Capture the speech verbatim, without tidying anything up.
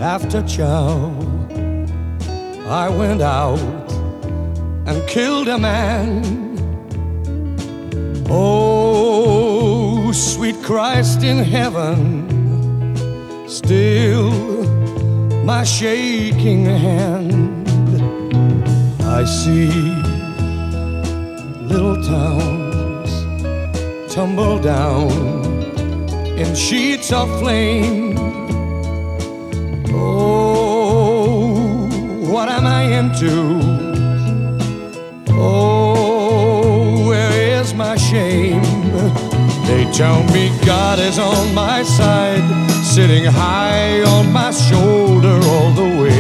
After chow, I went out and killed a man. Oh, sweet Christ in heaven, still my shaking hand. I see little towns tumble down in sheets of flame. Oh, what am I into? Oh, where is my shame? They tell me God is on my side, sitting high on my shoulder all the way.